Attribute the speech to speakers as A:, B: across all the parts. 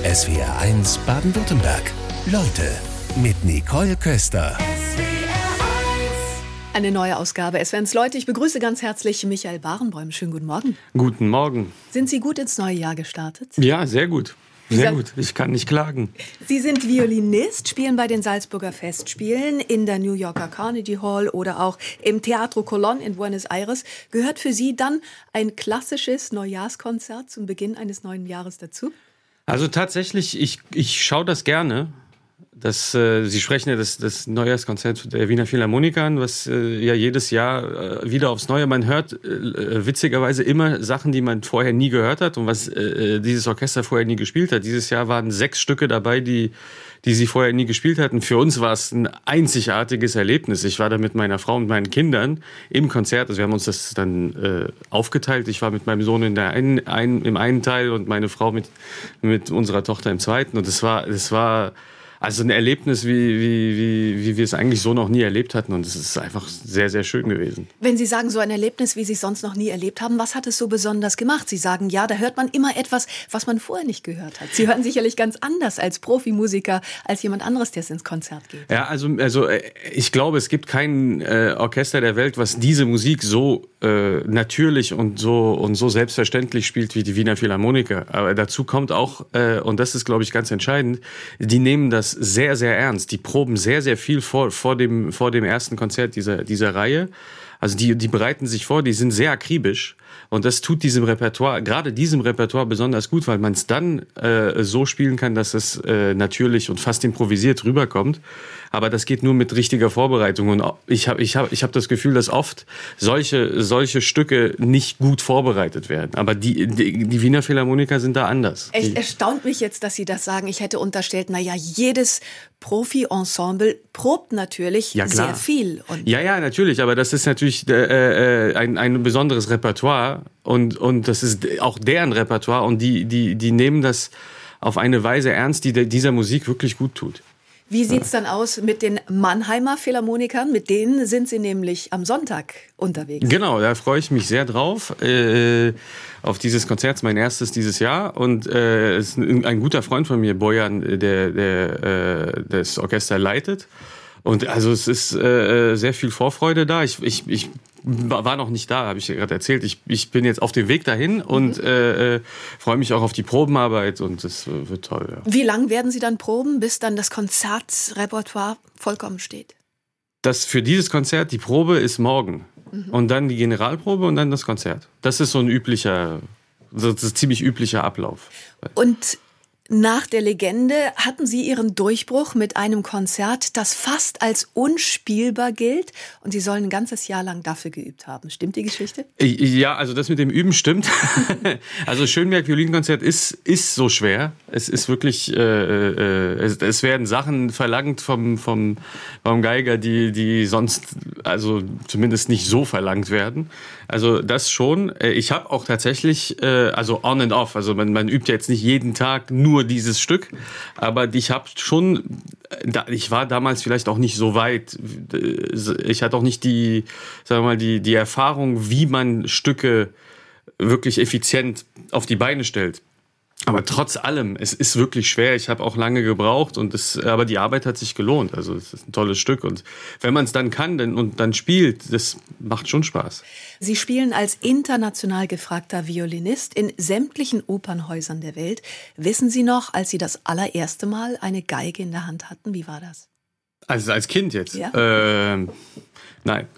A: SWR1 Baden-Württemberg. Leute mit Nicole Köster.
B: Eine neue Ausgabe SWR1 Leute. Ich begrüße ganz herzlich Michael Barenboim. Schönen guten Morgen.
C: Guten Morgen.
B: Sind Sie gut ins neue Jahr gestartet?
C: Ja, sehr gut. Sehr gut. Ich kann nicht klagen.
B: Sie sind Violinist, spielen bei den Salzburger Festspielen, in der New Yorker Carnegie Hall oder auch im Teatro Colón in Buenos Aires. Gehört für Sie dann ein klassisches Neujahrskonzert zum Beginn eines neuen Jahres dazu?
C: Also tatsächlich, ich schaue das gerne. Sie sprechen ja das Neujahrskonzert der Wiener Philharmoniker an, was ja jedes Jahr wieder aufs Neue. Man hört witzigerweise immer Sachen, die man vorher nie gehört hat und was dieses Orchester vorher nie gespielt hat. Dieses Jahr waren 6 Stücke dabei, die sie vorher nie gespielt hatten. Für uns war es ein einzigartiges Erlebnis. Ich war da mit meiner Frau und meinen Kindern im Konzert. Also wir haben uns das dann aufgeteilt. Ich war mit meinem Sohn im einen Teil und meine Frau mit unserer Tochter im zweiten. Und es war also ein Erlebnis, wie wir es eigentlich so noch nie erlebt hatten. Und es ist einfach sehr, sehr schön gewesen.
B: Wenn Sie sagen, so ein Erlebnis, wie Sie es sonst noch nie erlebt haben, was hat es so besonders gemacht? Sie sagen, ja, da hört man immer etwas, was man vorher nicht gehört hat. Sie hören sicherlich ganz anders als Profimusiker, als jemand anderes, der ins Konzert geht.
C: Ja, also ich glaube, es gibt kein Orchester der Welt, was diese Musik so natürlich und so selbstverständlich spielt wie die Wiener Philharmoniker. Aber dazu kommt auch, und das ist, glaube ich, ganz entscheidend, die nehmen das sehr, sehr ernst. Die proben sehr, sehr viel vor dem ersten Konzert dieser Reihe. Also die bereiten sich vor, die sind sehr akribisch. Und das tut gerade diesem Repertoire besonders gut, weil man es dann so spielen kann, dass es natürlich und fast improvisiert rüberkommt. Aber das geht nur mit richtiger Vorbereitung. Und ich hab das Gefühl, dass oft solche Stücke nicht gut vorbereitet werden. Aber die Wiener Philharmoniker sind da anders.
B: Echt erstaunt mich jetzt, dass Sie das sagen. Ich hätte unterstellt, jedes Profi-Ensemble probt natürlich sehr viel.
C: Ja, natürlich. Aber das ist natürlich ein besonderes Repertoire. Und das ist auch deren Repertoire. Und die nehmen das auf eine Weise ernst, die dieser Musik wirklich gut tut.
B: Wie sieht's dann aus mit den Mannheimer Philharmonikern? Mit denen sind Sie nämlich am Sonntag unterwegs.
C: Genau, da freue ich mich sehr drauf. Auf dieses Konzert, mein erstes dieses Jahr. Und ist ein guter Freund von mir, Bojan, der das Orchester leitet. Und also es ist sehr viel Vorfreude da. Ich war noch nicht da, habe ich gerade erzählt. Ich bin jetzt auf dem Weg dahin und freue mich auch auf die Probenarbeit und es wird toll. Ja.
B: Wie lang werden Sie dann proben, bis dann das Konzertrepertoire vollkommen steht?
C: Für dieses Konzert, die Probe ist morgen. Und dann die Generalprobe und dann das Konzert. Das ist so ein ziemlich üblicher Ablauf.
B: Und nach der Legende hatten Sie Ihren Durchbruch mit einem Konzert, das fast als unspielbar gilt. Und Sie sollen ein ganzes Jahr lang dafür geübt haben. Stimmt die Geschichte?
C: Ja, also das mit dem Üben stimmt. Also Schönberg Violinkonzert ist so schwer. Es ist wirklich, es werden Sachen verlangt vom Geiger, die sonst, also zumindest nicht so verlangt werden. Also das schon. Ich habe auch tatsächlich, also on and off, also man übt ja jetzt nicht jeden Tag nur dieses Stück, aber ich war damals vielleicht auch nicht so weit. Ich hatte auch nicht die Erfahrung, wie man Stücke wirklich effizient auf die Beine stellt. Aber trotz allem, es ist wirklich schwer. Ich habe auch lange gebraucht aber die Arbeit hat sich gelohnt. Also es ist ein tolles Stück und wenn man es dann kann und dann spielt, das macht schon Spaß.
B: Sie spielen als international gefragter Violinist in sämtlichen Opernhäusern der Welt. Wissen Sie noch, als Sie das allererste Mal eine Geige in der Hand hatten? Wie war das?
C: Also als Kind jetzt?
B: Ja.
C: Nein.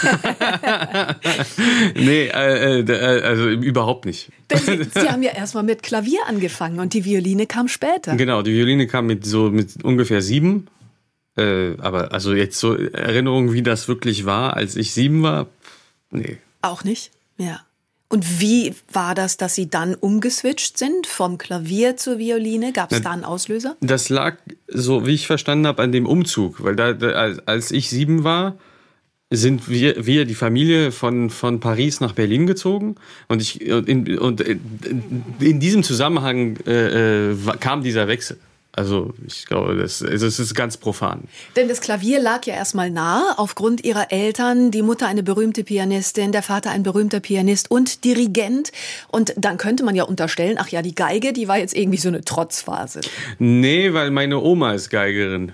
C: Nee, also überhaupt nicht.
B: Sie haben ja erstmal mit Klavier angefangen und die Violine kam später.
C: Genau, die Violine kam mit ungefähr 7. Aber also jetzt so Erinnerungen, wie das wirklich war, als ich 7 war, nee.
B: Auch nicht? Ja. Und wie war das, dass Sie dann umgeswitcht sind vom Klavier zur Violine? Gab es da einen Auslöser?
C: Das lag, so wie ich verstanden habe, an dem Umzug. Weil als ich 7 war, sind wir die Familie von Paris nach Berlin gezogen. Und in diesem Zusammenhang kam dieser Wechsel. Also ich glaube, es ist ganz profan.
B: Denn das Klavier lag ja erstmal nahe, aufgrund ihrer Eltern, die Mutter eine berühmte Pianistin, der Vater ein berühmter Pianist und Dirigent. Und dann könnte man ja unterstellen, ach ja, die Geige, die war jetzt irgendwie so eine Trotzphase.
C: Nee, weil meine Oma ist Geigerin.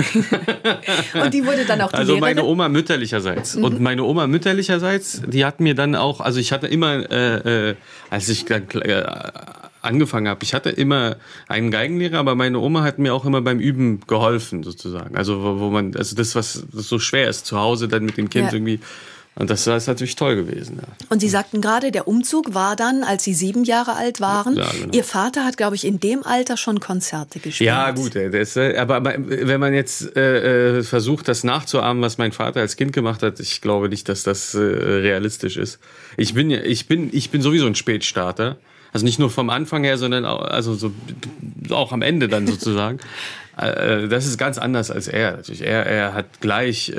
B: Und die wurde dann auch die
C: Also
B: Lehrerin?
C: meine Oma mütterlicherseits. Und meine Oma mütterlicherseits, die hat mir dann auch, also ich hatte immer, als ich dann angefangen habe, ich hatte immer einen Geigenlehrer, aber meine Oma hat mir auch immer beim Üben geholfen, sozusagen. Also wo man, also das, was so schwer ist, zu Hause dann mit dem Kind irgendwie. Und das ist natürlich toll gewesen. Ja.
B: Und Sie sagten gerade, der Umzug war dann, als Sie 7 Jahre alt waren.
C: Ja, genau.
B: Ihr Vater hat, glaube ich, in dem Alter schon Konzerte gespielt.
C: Ja, gut. Aber wenn man jetzt versucht, das nachzuahmen, was mein Vater als Kind gemacht hat, ich glaube nicht, dass das realistisch ist. Ich bin sowieso ein Spätstarter. Also nicht nur vom Anfang her, sondern auch am Ende dann sozusagen. Das ist ganz anders als er. Natürlich. Er hat gleich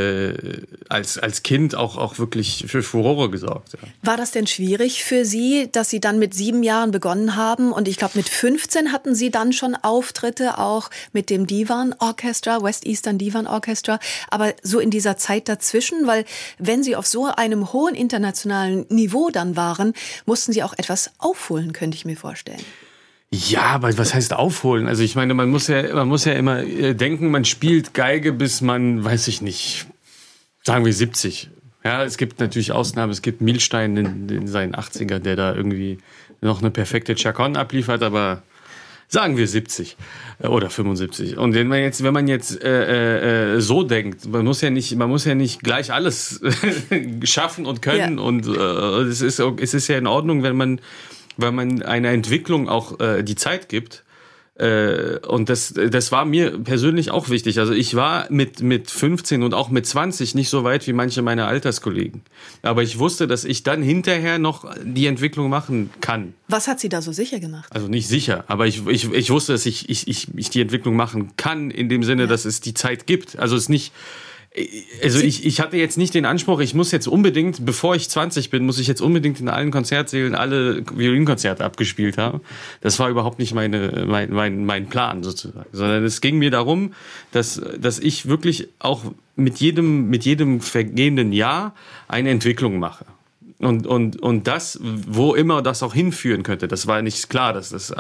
C: als Kind auch wirklich für Furore gesorgt. Ja.
B: War das denn schwierig für Sie, dass Sie dann mit 7 Jahren begonnen haben? Und ich glaube, mit 15 hatten Sie dann schon Auftritte, auch mit dem Divan Orchestra, West Eastern Divan Orchestra. Aber so in dieser Zeit dazwischen, weil wenn Sie auf so einem hohen internationalen Niveau dann waren, mussten Sie auch etwas aufholen, könnte ich mir vorstellen.
C: Ja, aber was heißt aufholen? Also ich meine, man muss ja immer denken, man spielt Geige bis man, weiß ich nicht, sagen wir 70. Ja, es gibt natürlich Ausnahmen. Es gibt Milstein in seinen 80er, der da irgendwie noch eine perfekte Chaconne abliefert, aber sagen wir 70 oder 75. Und wenn man jetzt so denkt, man muss ja nicht gleich alles schaffen und können. Ja. Und es ist ja in Ordnung, wenn man einer Entwicklung auch die Zeit gibt. Und das war mir persönlich auch wichtig. Also ich war mit 15 und auch mit 20 nicht so weit wie manche meiner Alterskollegen. Aber ich wusste, dass ich dann hinterher noch die Entwicklung machen kann.
B: Was hat Sie da so sicher gemacht?
C: Also nicht sicher, aber ich wusste, dass ich die Entwicklung machen kann, in dem Sinne, dass es die Zeit gibt. Also es nicht... Also ich hatte jetzt nicht den Anspruch, ich muss jetzt unbedingt, bevor ich 20 bin, muss ich jetzt unbedingt in allen Konzertsälen alle Violinkonzerte abgespielt haben. Das war überhaupt nicht mein Plan sozusagen. Sondern es ging mir darum, dass ich wirklich auch mit jedem vergehenden Jahr eine Entwicklung mache. Und das, wo immer das auch hinführen könnte, das war nicht klar,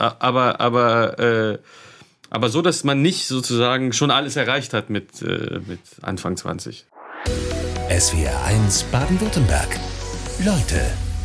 C: aber so, dass man nicht sozusagen schon alles erreicht hat mit Anfang 20.
A: SWR 1 Baden-Württemberg. Leute.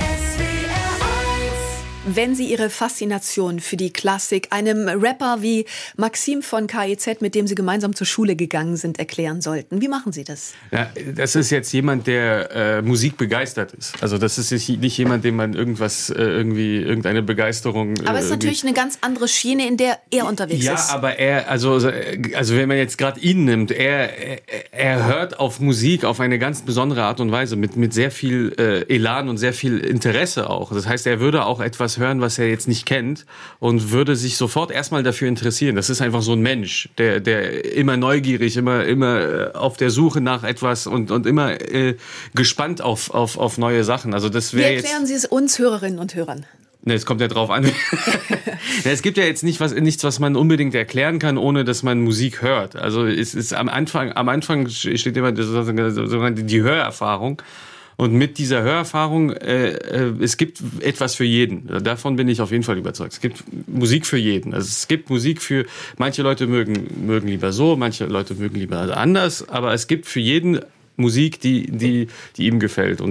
B: Wenn Sie Ihre Faszination für die Klassik einem Rapper wie Maxim von KIZ, mit dem Sie gemeinsam zur Schule gegangen sind, erklären sollten, wie machen Sie das?
C: Ja, das ist jetzt jemand, der Musik begeistert ist. Also das ist nicht jemand, dem man irgendeine Begeisterung...
B: Aber es ist natürlich eine ganz andere Schiene, in der er unterwegs ist.
C: Ja, aber also wenn man jetzt gerade ihn nimmt, er hört auf Musik auf eine ganz besondere Art und Weise, mit sehr viel Elan und sehr viel Interesse auch. Das heißt, er würde auch etwas hören, was er jetzt nicht kennt und würde sich sofort erstmal dafür interessieren. Das ist einfach so ein Mensch, der immer neugierig, immer auf der Suche nach etwas und immer gespannt auf neue Sachen. Also das wäre jetzt...
B: Wie erklären Sie es uns Hörerinnen und Hörern?
C: Ne, es kommt ja drauf an. Es gibt ja jetzt nichts, was man unbedingt erklären kann, ohne dass man Musik hört. Also es ist am Anfang steht immer die Hörerfahrung. Und mit dieser Hörerfahrung, es gibt etwas für jeden. Davon bin ich auf jeden Fall überzeugt. Es gibt Musik für jeden. Also es gibt Musik für, manche Leute mögen lieber so, manche Leute mögen lieber anders, aber es gibt für jeden Musik, die ihm gefällt.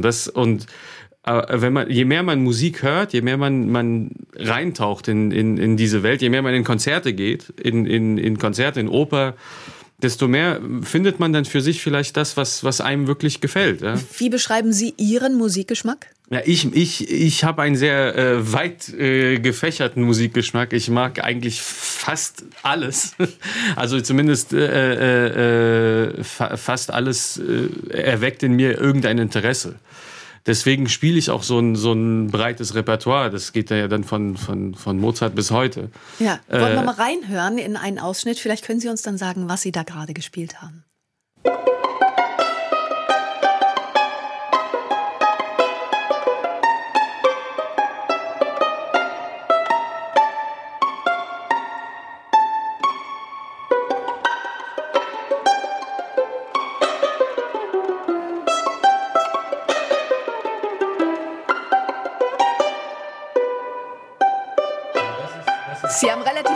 C: Je mehr man Musik hört, je mehr man reintaucht in diese Welt, je mehr man in Konzerte geht, in Konzerte, in Oper, desto mehr findet man dann für sich vielleicht das, was einem wirklich gefällt. Ja?
B: Wie beschreiben Sie Ihren Musikgeschmack?
C: Ja, ich habe einen sehr weit gefächerten Musikgeschmack. Ich mag eigentlich fast alles. Also zumindest fast alles erweckt in mir irgendein Interesse. Deswegen spiele ich auch so ein breites Repertoire. Das geht ja dann von Mozart bis heute.
B: Ja, wollen wir mal reinhören in einen Ausschnitt? Vielleicht können Sie uns dann sagen, was Sie da gerade gespielt haben.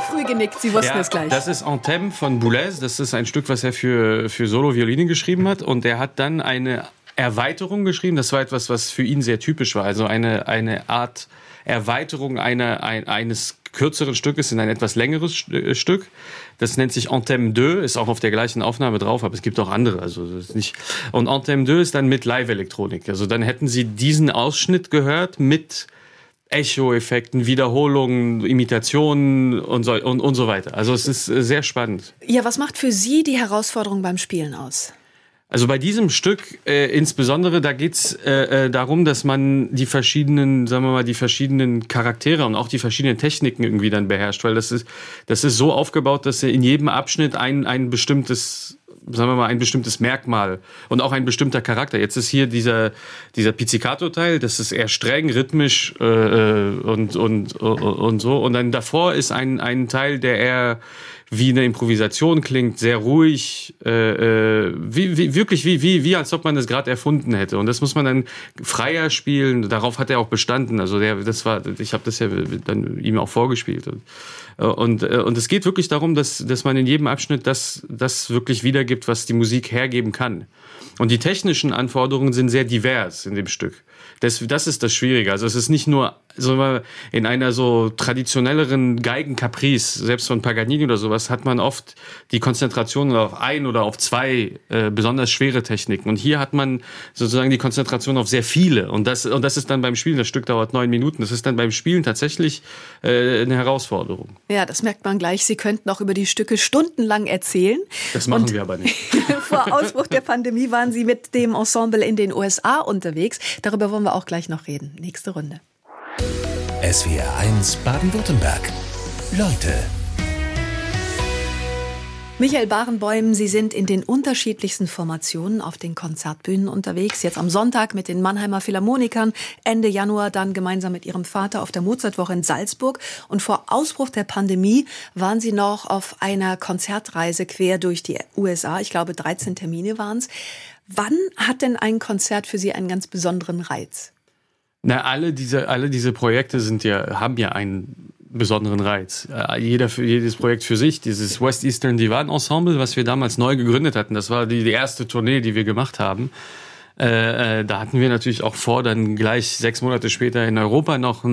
B: früh genickt, Sie wussten es gleich.
C: Das ist En Thème von Boulez. Das ist ein Stück, was er für Solo-Violine geschrieben hat. Und er hat dann eine Erweiterung geschrieben. Das war etwas, was für ihn sehr typisch war. Also eine Art Erweiterung eines kürzeren Stückes in ein etwas längeres Stück. Das nennt sich En Thème 2, ist auch auf der gleichen Aufnahme drauf, aber es gibt auch andere. Also das ist nicht. Und En Thème 2 ist dann mit Live-Elektronik. Also dann hätten Sie diesen Ausschnitt gehört mit Echo-Effekten, Wiederholungen, Imitationen und so weiter. Also es ist sehr spannend.
B: Ja, was macht für Sie die Herausforderung beim Spielen aus?
C: Also bei diesem Stück insbesondere, da geht's darum, dass man die verschiedenen Charaktere und auch die verschiedenen Techniken irgendwie dann beherrscht, weil das ist so aufgebaut, dass in jedem Abschnitt ein bestimmtes Merkmal und auch ein bestimmter Charakter. Jetzt ist hier dieser Pizzicato-Teil, das ist eher streng, rhythmisch und so. Und dann davor ist ein Teil, der eher wie eine Improvisation klingt, sehr ruhig, wie als ob man das gerade erfunden hätte. Und das muss man dann freier spielen. Darauf hat er auch bestanden. Also ich habe das ja dann ihm auch vorgespielt. Und es geht wirklich darum, dass man in jedem Abschnitt das wirklich wiedergibt, was die Musik hergeben kann. Und die technischen Anforderungen sind sehr divers in dem Stück. Das ist das Schwierige. Also es ist nicht nur in einer so traditionelleren Geigencaprice, selbst von Paganini oder sowas, hat man oft die Konzentration auf ein oder auf zwei besonders schwere Techniken. Und hier hat man sozusagen die Konzentration auf sehr viele. Und das ist dann beim Spielen, das Stück dauert 9 Minuten, das ist dann beim Spielen tatsächlich eine Herausforderung.
B: Ja, das merkt man gleich. Sie könnten auch über die Stücke stundenlang erzählen.
C: Das machen wir aber nicht.
B: Vor Ausbruch der Pandemie waren Sie mit dem Ensemble in den USA unterwegs. Darüber wollen wir auch gleich noch reden. Nächste Runde.
A: SWR 1 Baden-Württemberg. Leute.
B: Michael Barenboim, Sie sind in den unterschiedlichsten Formationen auf den Konzertbühnen unterwegs. Jetzt am Sonntag mit den Mannheimer Philharmonikern, Ende Januar dann gemeinsam mit Ihrem Vater auf der Mozartwoche in Salzburg. Und vor Ausbruch der Pandemie waren Sie noch auf einer Konzertreise quer durch die USA. Ich glaube, 13 Termine waren es. Wann hat denn ein Konzert für Sie einen ganz besonderen Reiz?
C: Na, alle diese Projekte haben ja einen besonderen Reiz. Jedes Projekt für sich. Dieses West Eastern Divan Ensemble, was wir damals neu gegründet hatten, das war die erste Tournee, die wir gemacht haben. Da hatten wir natürlich auch vor, dann gleich 6 Monate später in Europa noch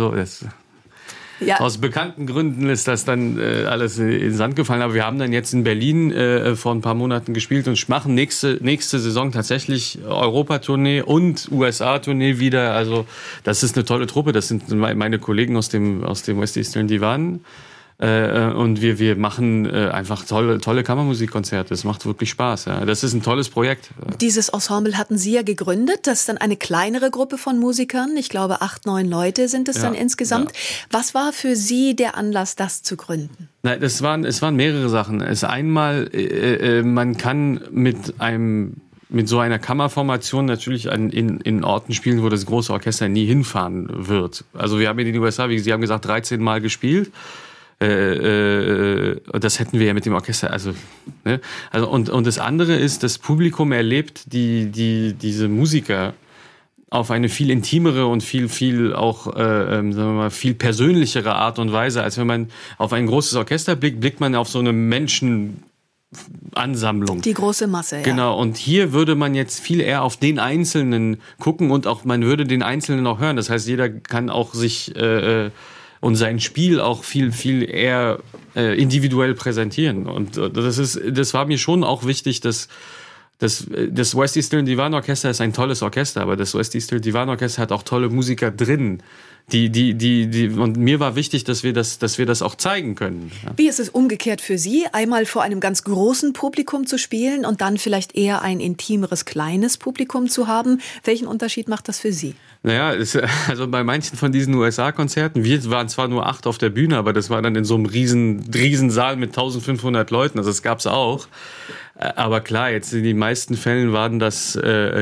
C: aus bekannten Gründen ist das dann alles in den Sand gefallen. Aber wir haben dann jetzt in Berlin vor ein paar Monaten gespielt und machen nächste Saison tatsächlich Europa-Tournee und USA-Tournee wieder. Also das ist eine tolle Truppe. Das sind meine Kollegen aus dem West Eastern Divan. Und wir machen einfach tolle Kammermusikkonzerte. Es macht wirklich Spaß. Ja. Das ist ein tolles Projekt.
B: Dieses Ensemble hatten Sie ja gegründet. Das ist dann eine kleinere Gruppe von Musikern. Ich glaube, 8, 9 Leute sind es dann insgesamt. Ja. Was war für Sie der Anlass, das zu gründen?
C: Nein, es waren mehrere Sachen. Es einmal, man kann mit so einer Kammerformation natürlich in Orten spielen, wo das große Orchester nie hinfahren wird. Also wir haben in den USA, wie Sie haben gesagt, 13 Mal gespielt. Das hätten wir ja mit dem Orchester, und das andere ist, das Publikum erlebt diese Musiker auf eine viel intimere und viel auch, sagen wir mal, viel persönlichere Art und Weise, als wenn man auf ein großes Orchester blickt man auf so eine Menschenansammlung. Die große Masse, ja. Genau, und hier würde man jetzt viel eher auf den Einzelnen gucken und auch, man würde den Einzelnen auch hören. Das heißt, jeder kann auch sich, und sein Spiel auch viel eher individuell präsentieren. Und das war mir schon auch wichtig, dass das West Eastern Divan Orchester ist ein tolles Orchester, aber das West Eastern Divan Orchester hat auch tolle Musiker drin. Und mir war wichtig, dass wir das auch zeigen können. Ja.
B: Wie ist es umgekehrt für Sie, einmal vor einem ganz großen Publikum zu spielen und dann vielleicht eher ein intimeres, kleines Publikum zu haben? Welchen Unterschied macht das für Sie?
C: Naja, also bei manchen von diesen USA-Konzerten, wir waren zwar nur 8 auf der Bühne, aber das war dann in so einem riesen Saal mit 1500 Leuten, also das gab's auch. Aber klar, jetzt in den meisten Fällen waren das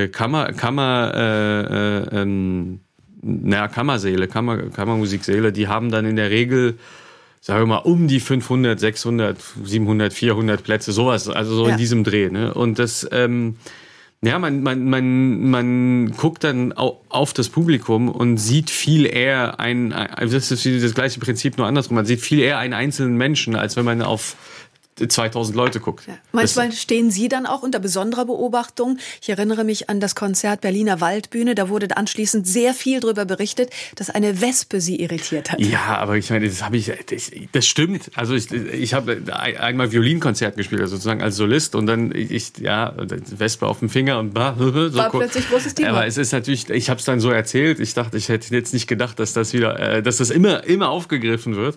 C: Kammersäle, Kammermusiksäle, die haben dann in der Regel, sagen wir mal, um die 500, 600, 700, 400 Plätze, sowas, also so in diesem Dreh. Ne? Und das Ja, man guckt dann auf das Publikum und sieht viel eher das ist das gleiche Prinzip, nur andersrum. Man sieht viel eher einen einzelnen Menschen, als wenn man auf 2000 Leute guckt.
B: Ja. Manchmal stehen Sie dann auch unter besonderer Beobachtung. Ich erinnere mich an das Konzert Berliner Waldbühne. Da wurde anschließend sehr viel darüber berichtet, dass eine Wespe Sie irritiert hat.
C: Ja, aber ich meine, das stimmt. Also ich habe einmal Violinkonzert gespielt, also sozusagen als Solist und dann Wespe auf dem Finger und
B: war plötzlich großes Thema.
C: Aber es ist natürlich, ich habe es dann so erzählt. Ich dachte, ich hätte jetzt nicht gedacht, dass das immer aufgegriffen wird.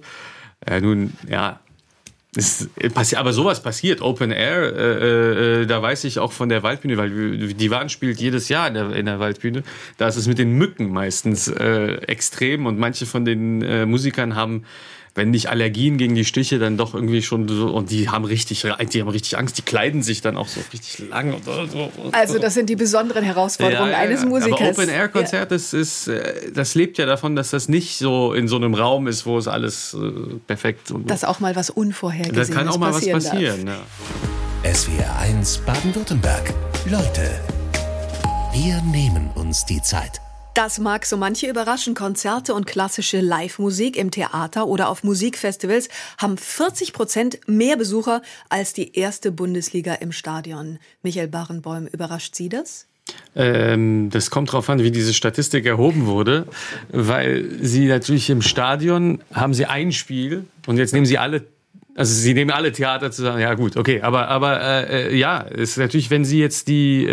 C: Aber sowas passiert, Open Air, da weiß ich auch von der Waldbühne, weil die Wand spielt jedes Jahr in der Waldbühne, da ist es mit den Mücken meistens extrem und manche von den Musikern haben, wenn nicht Allergien gegen die Stiche, dann doch irgendwie schon so, und die haben richtig Angst, die kleiden sich dann auch so richtig lang. Und so.
B: Also das sind die besonderen Herausforderungen eines Musikers.
C: Aber Open-Air-Konzert, das lebt ja davon, dass das nicht so in so einem Raum ist, wo es alles perfekt und
B: dass auch mal was Unvorhergesehenes
C: passieren. Da kann auch mal was passieren,
A: ja. SWR 1 Baden-Württemberg. Leute, wir nehmen uns die Zeit.
B: Das mag so manche überraschen. Konzerte und klassische Live-Musik im Theater oder auf Musikfestivals haben 40% mehr Besucher als die erste Bundesliga im Stadion. Michael Barenboim, überrascht Sie das?
C: Das kommt drauf an, wie diese Statistik erhoben wurde, weil Sie natürlich im Stadion haben Sie ein Spiel und jetzt nehmen Sie alle. Also Sie nehmen alle Theater zusammen. Ja gut, okay, aber ist natürlich, wenn Sie jetzt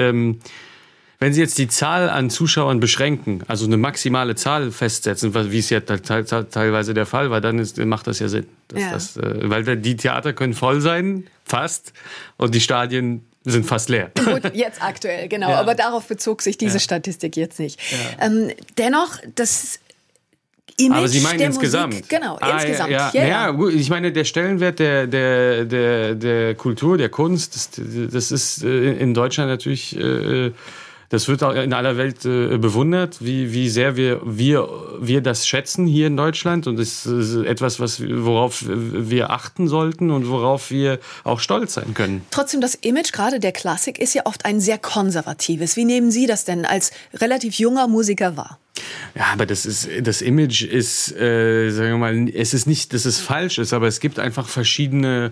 C: die Zahl an Zuschauern beschränken, also eine maximale Zahl festsetzen, wie es ja teilweise der Fall war, dann macht das ja Sinn. Weil die Theater können voll sein, fast, und die Stadien sind fast leer.
B: Gut, jetzt aktuell, genau. Ja. Aber darauf bezog sich diese Statistik jetzt nicht. Ja. Dennoch, das Image
C: aber Sie meinen
B: der
C: insgesamt?
B: Musik, genau, insgesamt.
C: Ja, gut, ich meine, der Stellenwert der Kultur, der Kunst, das ist in Deutschland natürlich... Das wird auch in aller Welt bewundert, wie sehr wir das schätzen hier in Deutschland. Und das ist etwas, worauf wir achten sollten und worauf wir auch stolz sein können.
B: Trotzdem, das Image gerade der Klassik ist ja oft ein sehr konservatives. Wie nehmen Sie das denn als relativ junger Musiker wahr?
C: Ja, aber das Image ist, sagen wir mal, es ist nicht, dass es falsch ist, aber es gibt einfach verschiedene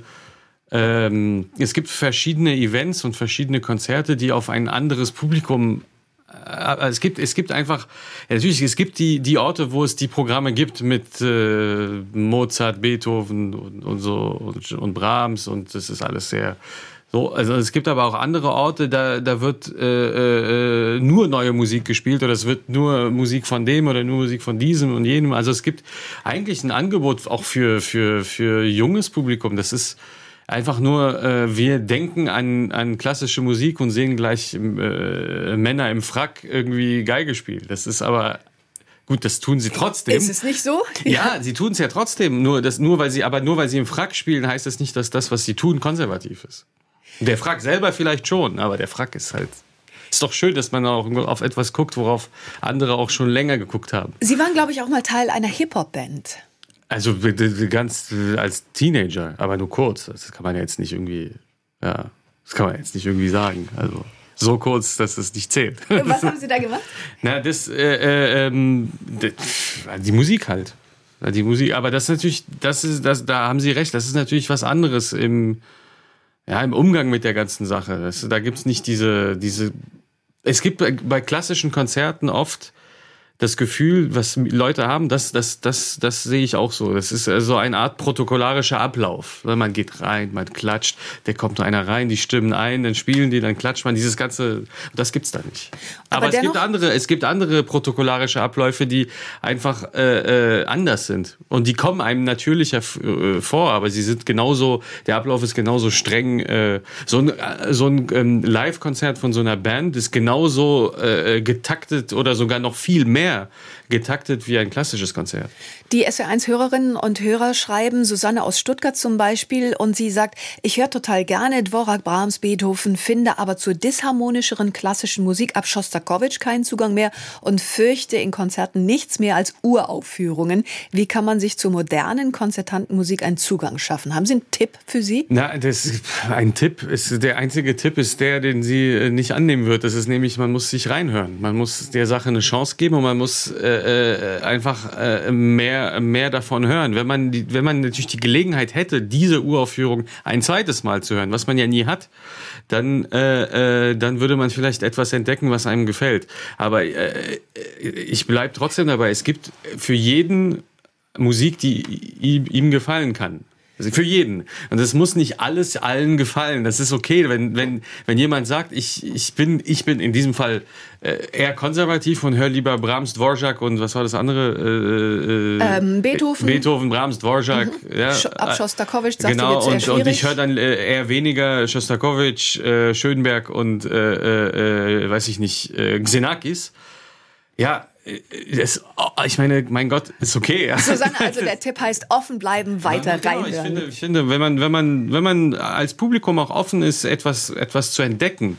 C: Events und verschiedene Konzerte, die auf ein anderes Publikum. Es gibt einfach, natürlich, es gibt die Orte, wo es die Programme gibt mit Mozart, Beethoven und so und Brahms und das ist alles sehr so. Also es gibt aber auch andere Orte, da wird nur neue Musik gespielt oder es wird nur Musik von dem oder nur Musik von diesem und jenem. Also es gibt eigentlich ein Angebot auch für junges Publikum. Das ist einfach nur, wir denken an klassische Musik und sehen gleich Männer im Frack irgendwie Geige spielen. Das ist aber, gut, das tun sie trotzdem.
B: Ist es nicht so?
C: Ja, sie tun es ja trotzdem. Nur weil sie im Frack spielen, heißt das nicht, dass das, was sie tun, konservativ ist. Der Frack selber vielleicht schon, aber der Frack ist halt... Ist doch schön, dass man auch auf etwas guckt, worauf andere auch schon länger geguckt haben.
B: Sie waren, glaube ich, auch mal Teil einer Hip-Hop-Band.
C: Also ganz als Teenager, aber nur kurz. Das kann man ja jetzt nicht irgendwie, sagen. Also so kurz, dass es nicht zählt.
B: Was haben Sie da gemacht?
C: Na, die Musik halt. Die Musik, aber das ist natürlich, da haben Sie recht. Das ist natürlich was anderes im Umgang mit der ganzen Sache. Da gibt's nicht diese. Es gibt bei klassischen Konzerten oft das Gefühl, was Leute haben, das sehe ich auch so. Das ist so eine Art protokolarischer Ablauf. Man geht rein, man klatscht, der kommt noch einer rein, die stimmen ein, dann spielen die, dann klatscht man. Dieses ganze, das gibt's da nicht. Aber es gibt andere protokolarische Abläufe, die einfach anders sind. Und die kommen einem natürlicher vor, aber sie sind genauso, der Ablauf ist genauso streng. So ein Live-Konzert von so einer Band ist genauso getaktet oder sogar noch viel mehr mehr getaktet wie ein klassisches Konzert.
B: Die SWR1-Hörerinnen und Hörer schreiben, Susanne aus Stuttgart zum Beispiel, und sie sagt, ich höre total gerne Dvorak, Brahms, Beethoven, finde aber zur disharmonischeren klassischen Musik ab Schostakowitsch keinen Zugang mehr und fürchte in Konzerten nichts mehr als Uraufführungen. Wie kann man sich zur modernen, konzertanten Musik einen Zugang schaffen? Haben Sie einen Tipp für Sie?
C: Der einzige Tipp ist der, den sie nicht annehmen wird. Das ist nämlich, man muss sich reinhören. Man muss der Sache eine Chance geben und man muss einfach mehr davon hören. Wenn man natürlich die Gelegenheit hätte, diese Uraufführung ein zweites Mal zu hören, was man ja nie hat, dann würde man vielleicht etwas entdecken, was einem gefällt. Aber ich bleibe trotzdem dabei. Es gibt für jeden Musik, die ihm gefallen kann. Also für jeden. Und es muss nicht alles allen gefallen. Das ist okay, wenn jemand sagt, ich bin in diesem Fall eher konservativ und höre lieber Brahms, Dvorak und was war das andere? Beethoven, Brahms, Dvorak. Ja.
B: Ab Schostakowitsch sagst
C: genau,
B: du jetzt
C: und ich höre dann eher weniger Schostakowitsch, Schönberg und weiß ich nicht, Xenakis. Ja, ich meine, mein Gott, ist okay. Ja.
B: Susanne, also der Tipp heißt offen bleiben, weiter reinhören.
C: Ich finde, wenn man als Publikum auch offen ist, etwas zu entdecken,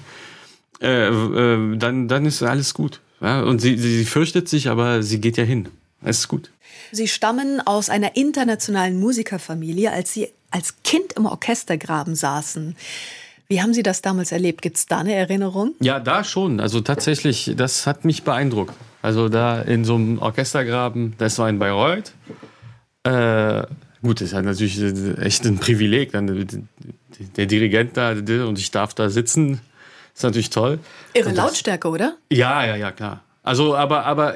C: dann ist alles gut. Ja? Und sie fürchtet sich, aber sie geht ja hin. Es ist gut.
B: Sie stammen aus einer internationalen Musikerfamilie, als Sie als Kind im Orchestergraben saßen. Wie haben Sie das damals erlebt? Gibt es da eine Erinnerung?
C: Ja, da schon. Also tatsächlich, das hat mich beeindruckt. Also da in so einem Orchestergraben, das war in Bayreuth. Gut, das ist halt natürlich echt ein Privileg. Dann der Dirigent da und ich darf da sitzen. Das ist natürlich toll.
B: Irre Lautstärke, oder?
C: Ja, klar. Also, aber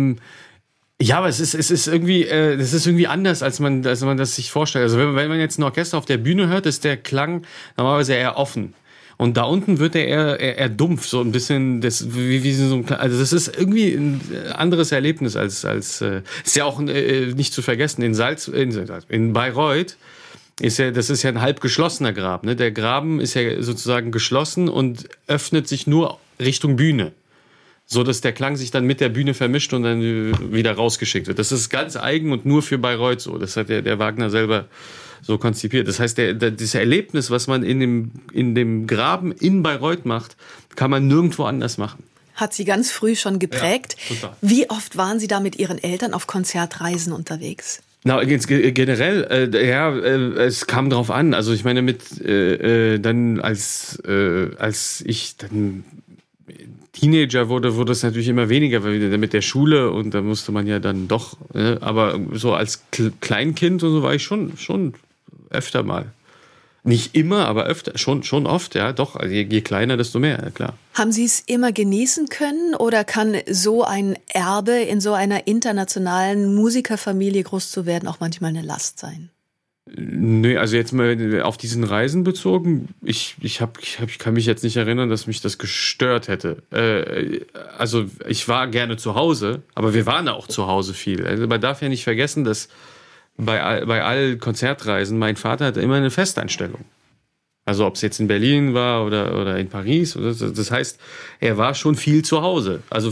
C: es ist irgendwie anders, als man das sich vorstellt. Also wenn man jetzt ein Orchester auf der Bühne hört, ist der Klang normalerweise eher offen. Und da unten wird er eher dumpf, so ein bisschen, also das ist irgendwie ein anderes Erlebnis als ist ja auch nicht zu vergessen, in Bayreuth das ist ja ein halb geschlossener Graben, ne? Der Graben ist ja sozusagen geschlossen und öffnet sich nur Richtung Bühne, so dass der Klang sich dann mit der Bühne vermischt und dann wieder rausgeschickt wird. Das ist ganz eigen und nur für Bayreuth so. Das hat der Wagner selber so konzipiert. Das heißt, dieses Erlebnis, was man in dem Graben in Bayreuth macht, kann man nirgendwo anders machen.
B: Hat Sie ganz früh schon geprägt. Ja, total. Wie oft waren Sie da mit Ihren Eltern auf Konzertreisen unterwegs?
C: Na, generell, es kam drauf an. Also ich meine, dann als ich dann Teenager wurde es natürlich immer weniger, weil mit der Schule und da musste man ja dann doch, aber so als Kleinkind und so war ich schon öfter mal. Nicht immer, aber öfter, schon oft, ja, doch. Also je kleiner, desto mehr, ja, klar.
B: Haben Sie es immer genießen können oder kann so ein Erbe in so einer internationalen Musikerfamilie groß zu werden auch manchmal eine Last sein?
C: Nee, also jetzt mal auf diesen Reisen bezogen, ich kann mich jetzt nicht erinnern, dass mich das gestört hätte. Also ich war gerne zu Hause, aber wir waren auch zu Hause viel. Also man darf ja nicht vergessen, dass bei allen Konzertreisen, mein Vater hatte immer eine Festeinstellung. Also ob es jetzt in Berlin war oder in Paris. Das heißt, er war schon viel zu Hause. Also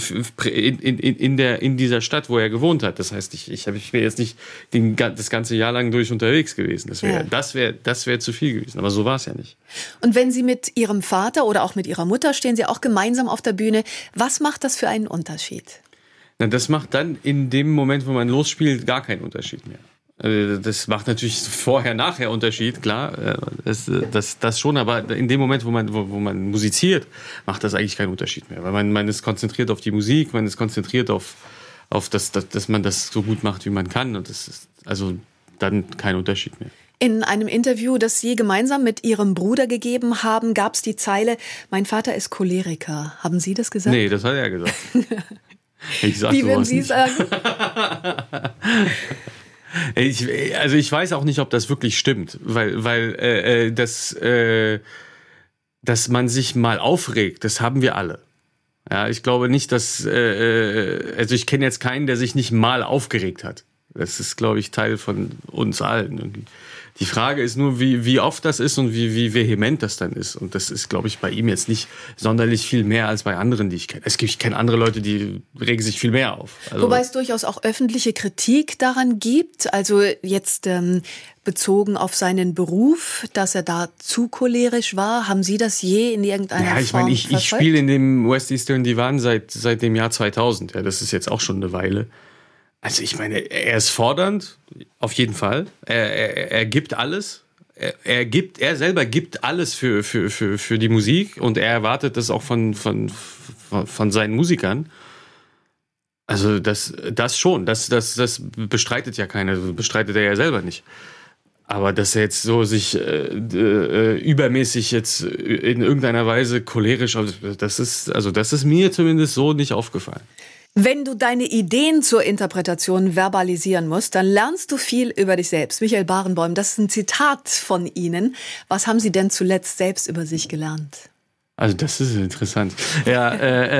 C: in dieser Stadt, wo er gewohnt hat. Das heißt, ich wäre jetzt nicht das ganze Jahr lang durch unterwegs gewesen. Das wäre zu viel gewesen. Aber so war es ja nicht.
B: Und wenn Sie mit Ihrem Vater oder auch mit Ihrer Mutter stehen Sie auch gemeinsam auf der Bühne. Was macht das für einen Unterschied?
C: Na, das macht dann in dem Moment, wo man losspielt, gar keinen Unterschied mehr. Das macht natürlich vorher-nachher Unterschied, klar, das schon, aber in dem Moment, wo man musiziert, macht das eigentlich keinen Unterschied mehr, weil man ist konzentriert auf die Musik, man ist konzentriert auf dass man das so gut macht, wie man kann und das ist also dann kein Unterschied mehr.
B: In einem Interview, das Sie gemeinsam mit Ihrem Bruder gegeben haben, gab es die Zeile, mein Vater ist Choleriker. Haben Sie das gesagt?
C: Nee, das hat er gesagt.
B: Wie würden Sie sagen?
C: Ich weiß auch nicht, ob das wirklich stimmt, weil dass man sich mal aufregt, das haben wir alle. Ja, ich glaube nicht, also ich kenne jetzt keinen, der sich nicht mal aufgeregt hat. Das ist, glaube ich, Teil von uns allen irgendwie. Die Frage ist nur, wie oft das ist und wie vehement das dann ist. Und das ist, glaube ich, bei ihm jetzt nicht sonderlich viel mehr als bei anderen, die ich kenne. Ich kenne andere Leute, die regen sich viel mehr auf. Also,
B: wobei es durchaus auch öffentliche Kritik daran gibt. Also jetzt bezogen auf seinen Beruf, dass er da zu cholerisch war. Haben Sie das je in irgendeiner Form verfolgt?
C: Ja, ich meine, ich spiele in dem West Eastern Divan seit dem Jahr 2000. Ja, das ist jetzt auch schon eine Weile. Also ich meine, er ist fordernd, auf jeden Fall. Er gibt alles. Er selber gibt alles für die Musik und er erwartet das auch von seinen Musikern. Also das schon, das bestreitet ja keiner, bestreitet er ja selber nicht. Aber dass er jetzt so sich übermäßig jetzt in irgendeiner Weise cholerisch, das ist mir zumindest so nicht aufgefallen.
B: Wenn du deine Ideen zur Interpretation verbalisieren musst, dann lernst du viel über dich selbst. Michael Barenboim, das ist ein Zitat von Ihnen. Was haben Sie denn zuletzt selbst über sich gelernt?
C: Also das ist interessant. Ja,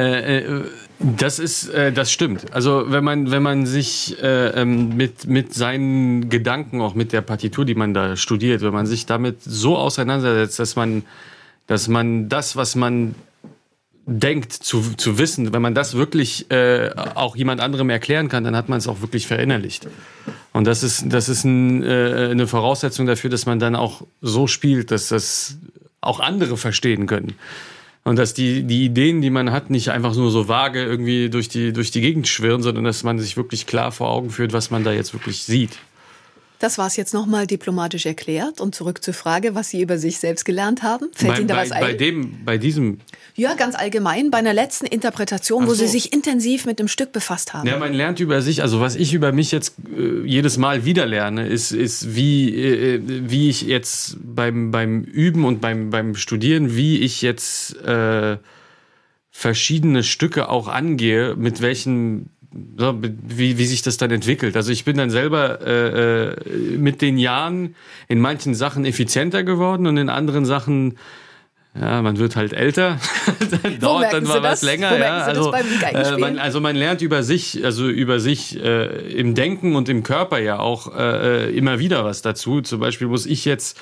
C: das stimmt. Also wenn man sich mit seinen Gedanken, auch mit der Partitur, die man da studiert, wenn man sich damit so auseinandersetzt, dass man das, was man denkt zu wissen, wenn man das wirklich auch jemand anderem erklären kann, dann hat man es auch wirklich verinnerlicht. Und das ist eine Voraussetzung dafür, dass man dann auch so spielt, dass das auch andere verstehen können. Und dass die Ideen, die man hat, nicht einfach nur so vage irgendwie durch die Gegend schwirren, sondern dass man sich wirklich klar vor Augen führt, was man da jetzt wirklich sieht.
B: Das war es jetzt nochmal diplomatisch erklärt. Und zurück zur Frage, was Sie über sich selbst gelernt haben. Fällt Ihnen da was ein?
C: Bei diesem?
B: Ja, ganz allgemein. Bei einer letzten Interpretation, wo Sie sich intensiv mit dem Stück befasst haben.
C: Ja, man lernt über sich. Also was ich über mich jetzt jedes Mal wieder lerne, ist wie ich jetzt beim Üben und beim Studieren, wie ich jetzt verschiedene Stücke auch angehe, mit welchen wie sich das dann entwickelt. Also ich bin dann selber mit den Jahren in manchen Sachen effizienter geworden und in anderen Sachen, ja, man wird halt älter, dann dauert dann mal was länger. Ja, also man lernt über sich, im Denken und im Körper ja auch immer wieder was dazu. Zum Beispiel muss ich jetzt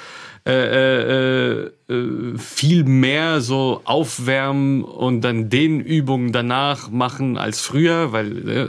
C: viel mehr so aufwärmen und dann Dehnübungen danach machen als früher, weil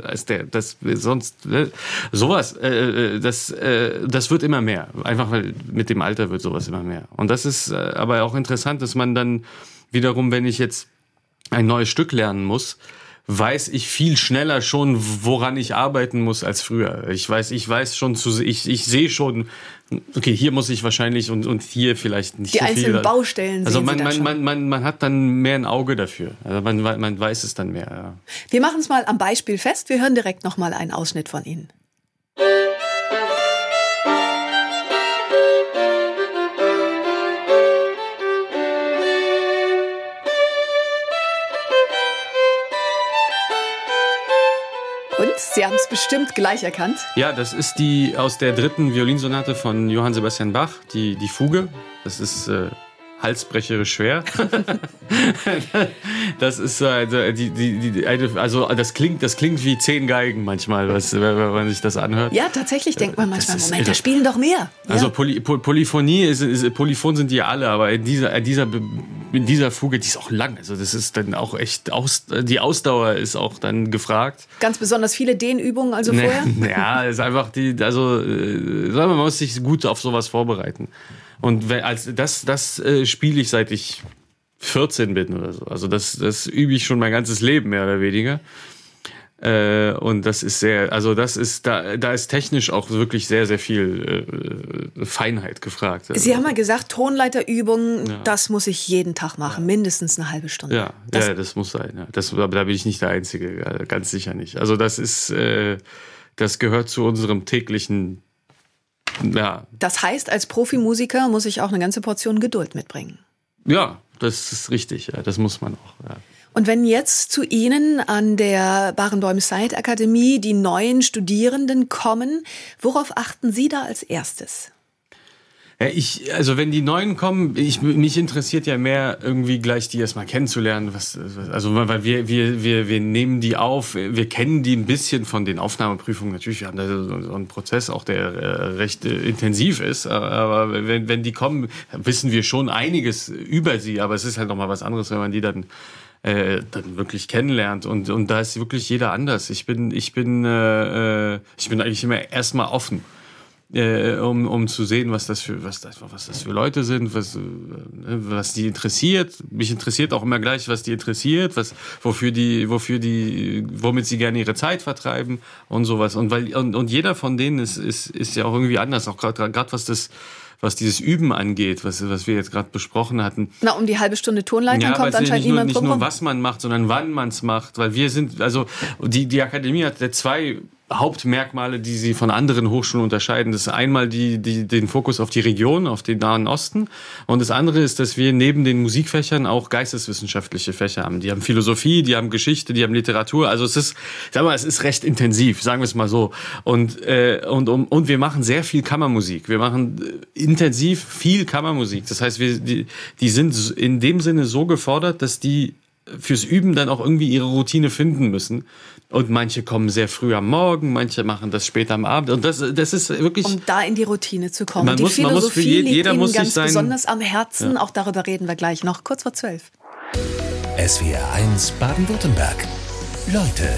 C: sowas, das wird immer mehr. Einfach weil mit dem Alter wird sowas immer mehr. Und das ist aber auch interessant, dass man dann wiederum, wenn ich jetzt ein neues Stück lernen muss, weiß ich viel schneller schon, woran ich arbeiten muss als früher. Ich weiß schon, ich sehe schon, okay, hier muss ich wahrscheinlich und hier vielleicht nicht
B: die
C: so viel.
B: Die einzelnen Baustellen
C: also
B: sehen Sie
C: man hat dann mehr ein Auge dafür. Also man weiß es dann mehr. Ja.
B: Wir machen es mal am Beispiel fest. Wir hören direkt noch mal einen Ausschnitt von Ihnen. Sie haben es bestimmt gleich erkannt.
C: Ja, das ist die aus der 3. Violinsonate von Johann Sebastian Bach, die Fuge. Das ist halsbrecherisch schwer. Das ist also das klingt wie 10 Geigen manchmal, wenn man sich das anhört.
B: Ja, tatsächlich denkt man manchmal, Moment, da spielen doch mehr. Ja.
C: Also Polyphonie Polyphon sind die alle, aber in dieser Fuge, die ist auch lang. Also das ist dann auch echt die Ausdauer ist auch dann gefragt.
B: Ganz besonders viele Dehnübungen also vorher?
C: Ja, ist einfach man muss sich gut auf sowas vorbereiten. Und das spiele ich, seit ich 14 bin oder so. Also das übe ich schon mein ganzes Leben, mehr oder weniger. Und das ist da ist technisch auch wirklich sehr, sehr viel Feinheit gefragt.
B: Sie haben ja gesagt, Tonleiterübungen, das muss ich jeden Tag machen, mindestens eine halbe Stunde.
C: Ja, das muss sein. Ja. Da bin ich nicht der Einzige, ganz sicher nicht. Also das gehört zu unserem täglichen. Ja.
B: Das heißt, als Profimusiker muss ich auch eine ganze Portion Geduld mitbringen.
C: Ja, das ist richtig. Ja, das muss man auch. Ja.
B: Und wenn jetzt zu Ihnen an der Barenboim Side Akademie die neuen Studierenden kommen, worauf achten Sie da als erstes?
C: Ja, also wenn die Neuen kommen, mich interessiert ja mehr, irgendwie gleich die erstmal kennenzulernen. Weil wir nehmen die auf, wir kennen die ein bisschen von den Aufnahmeprüfungen. Natürlich, wir haben da so einen Prozess auch, der recht intensiv ist. Aber wenn die kommen, wissen wir schon einiges über sie. Aber es ist halt nochmal was anderes, wenn man die dann wirklich kennenlernt. Und da ist wirklich jeder anders. Ich bin eigentlich immer erstmal offen. Um zu sehen, was das für Leute sind, was die interessiert. Mich interessiert auch immer gleich, was die interessiert, womit sie gerne ihre Zeit vertreiben und sowas. Und jeder von denen ist ja auch irgendwie anders, auch gerade was dieses Üben angeht, was wir jetzt gerade besprochen hatten.
B: Na, um die halbe Stunde Tonleitern kommt anscheinend niemand drum rum.
C: Nicht nur, was man macht, sondern wann man es macht. Weil wir sind, also die Akademie hat ja 2 Hauptmerkmale, die sie von anderen Hochschulen unterscheiden. Das ist einmal den Fokus auf die Region, auf den Nahen Osten. Und das andere ist, dass wir neben den Musikfächern auch geisteswissenschaftliche Fächer haben. Die haben Philosophie, die haben Geschichte, die haben Literatur. Also es ist recht intensiv, sagen wir es mal so. Und wir machen sehr viel Kammermusik. Wir machen intensiv viel Kammermusik. Das heißt, die sind in dem Sinne so gefordert, dass die fürs Üben dann auch irgendwie ihre Routine finden müssen. Und manche kommen sehr früh am Morgen, manche machen das später am Abend. Und das ist wirklich...
B: Um da in die Routine zu kommen. Die Philosophie liegt Ihnen ganz besonders am Herzen. Ja. Auch darüber reden wir gleich noch. Kurz vor 12.
A: SWR 1 Baden-Württemberg. Leute.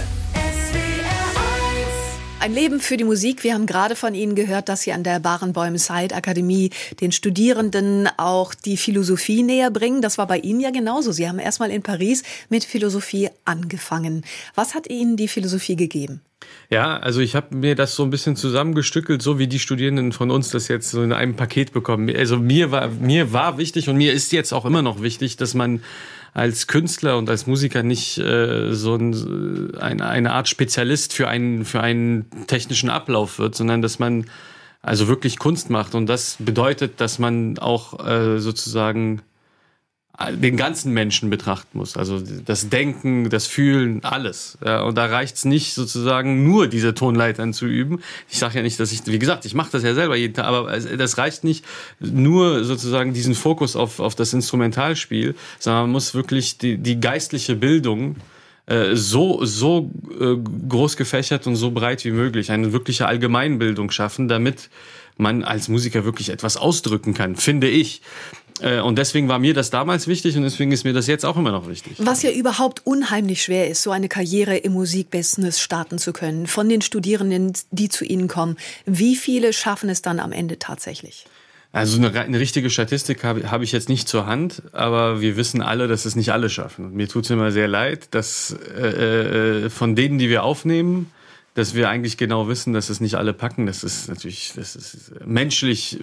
B: Ein Leben für die Musik. Wir haben gerade von Ihnen gehört, dass Sie an der Barenboim-Said-Akademie den Studierenden auch die Philosophie näher bringen. Das war bei Ihnen ja genauso. Sie haben erstmal in Paris mit Philosophie angefangen. Was hat Ihnen die Philosophie gegeben?
C: Ja, also ich habe mir das so ein bisschen zusammengestückelt, so wie die Studierenden von uns das jetzt so in einem Paket bekommen. Also mir war wichtig und mir ist jetzt auch immer noch wichtig, dass man als Künstler und als Musiker nicht eine Art Spezialist für einen technischen Ablauf wird, sondern dass man also wirklich Kunst macht. Und das bedeutet, dass man auch sozusagen den ganzen Menschen betrachten muss. Also das Denken, das Fühlen, alles. Ja, und da reicht's nicht sozusagen nur diese Tonleitern zu üben. Ich sage ja nicht, dass ich mache das ja selber jeden Tag, aber das reicht nicht nur sozusagen diesen Fokus auf das Instrumentalspiel, sondern man muss wirklich die geistliche Bildung so groß gefächert und so breit wie möglich, eine wirkliche Allgemeinbildung schaffen, damit man als Musiker wirklich etwas ausdrücken kann, finde ich. Und deswegen war mir das damals wichtig und deswegen ist mir das jetzt auch immer noch wichtig.
B: Was ja überhaupt unheimlich schwer ist, so eine Karriere im Musikbusiness starten zu können. Von den Studierenden, die zu Ihnen kommen, wie viele schaffen es dann am Ende tatsächlich?
C: Also eine richtige Statistik habe ich jetzt nicht zur Hand, aber wir wissen alle, dass es nicht alle schaffen. Und mir tut es immer sehr leid, dass von denen, die wir aufnehmen, dass wir eigentlich genau wissen, dass es nicht alle packen. Das ist menschlich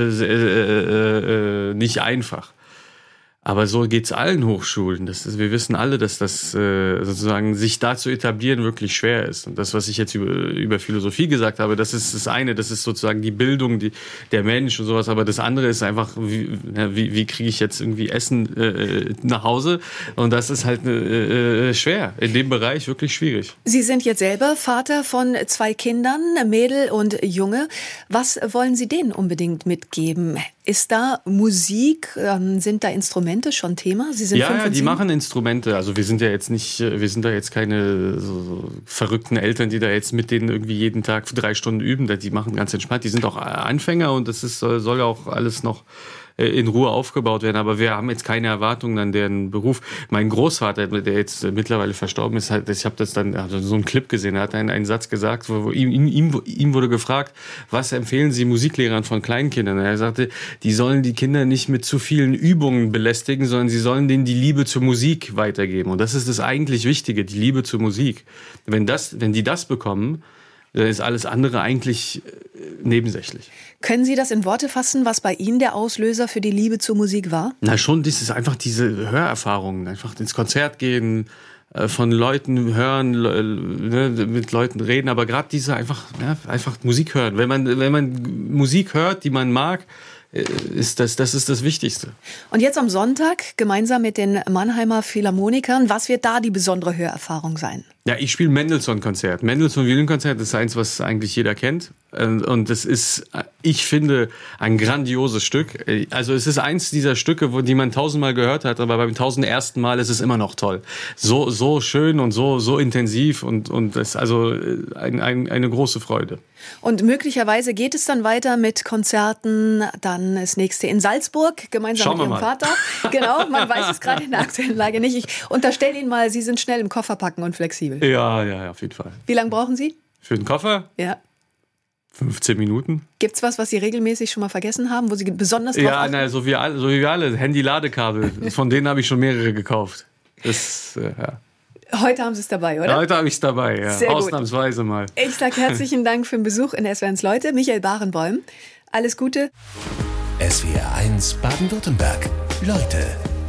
C: nicht einfach. Aber so geht's allen Hochschulen. Wir wissen alle, dass das sozusagen sich da zu etablieren wirklich schwer ist. Und das, was ich jetzt über Philosophie gesagt habe, das ist das eine. Das ist sozusagen die Bildung, der Mensch und sowas. Aber das andere ist einfach, wie kriege ich jetzt irgendwie Essen nach Hause? Und das ist halt schwer. In dem Bereich wirklich schwierig.
B: Sie sind jetzt selber Vater von 2 Kindern, Mädel und Junge. Was wollen Sie denen unbedingt mitgeben? Ist da Musik, sind da Instrumente schon Thema? Sie sind
C: ja, die machen Instrumente. Also wir sind da jetzt keine so verrückten Eltern, die da jetzt mit denen irgendwie jeden Tag für 3 Stunden üben. Die machen ganz entspannt. Die sind auch Anfänger und das soll ja auch alles noch in Ruhe aufgebaut werden, aber wir haben jetzt keine Erwartungen an deren Beruf. Mein Großvater, der jetzt mittlerweile verstorben ist, ich habe das dann so einen Clip gesehen, er hat einen Satz gesagt, wo ihm wurde gefragt, was empfehlen Sie Musiklehrern von Kleinkindern? Er sagte, die sollen die Kinder nicht mit zu vielen Übungen belästigen, sondern sie sollen denen die Liebe zur Musik weitergeben. Und das ist das eigentlich Wichtige, die Liebe zur Musik. Wenn die das bekommen, dann ist alles andere eigentlich nebensächlich.
B: Können Sie das in Worte fassen, was bei Ihnen der Auslöser für die Liebe zur Musik war?
C: Na schon, das ist einfach diese Hörerfahrungen, einfach ins Konzert gehen, von Leuten hören, mit Leuten reden, aber gerade diese einfach Musik hören. Wenn man Musik hört, die man mag, ist das das Wichtigste.
B: Und jetzt am Sonntag gemeinsam mit den Mannheimer Philharmonikern, was wird da die besondere Hörerfahrung sein?
C: Ja, ich spiele Mendelssohn-Konzert. Mendelssohn-Violinkonzert ist eins, was eigentlich jeder kennt. Und es ist, ich finde, ein grandioses Stück. Also es ist eins dieser Stücke, die man 1000-mal gehört hat, aber beim 1001. Mal ist es immer noch toll. So schön und so intensiv und das ist also eine große Freude.
B: Und möglicherweise geht es dann weiter mit Konzerten, dann das nächste in Salzburg, gemeinsam mit Ihrem Vater. Genau, man weiß es gerade in der aktuellen Lage nicht. Ich unterstelle Ihnen mal, Sie sind schnell im Koffer packen und flexibel.
C: Ja, auf jeden Fall.
B: Wie lange brauchen Sie?
C: Für den Koffer?
B: Ja.
C: 15 Minuten.
B: Gibt's was Sie regelmäßig schon mal vergessen haben, wo Sie besonders drauf achten?
C: Ja, so wie alle Handy-Ladekabel. Von denen habe ich schon mehrere gekauft.
B: Heute haben Sie es dabei, oder?
C: Heute habe ich es dabei, ja.
B: Sehr
C: Ausnahmsweise mal.
B: Ich sage herzlichen Dank für den Besuch in SWR1 Leute. Michael Barenboim, alles Gute.
A: SWR1 Baden-Württemberg. Leute.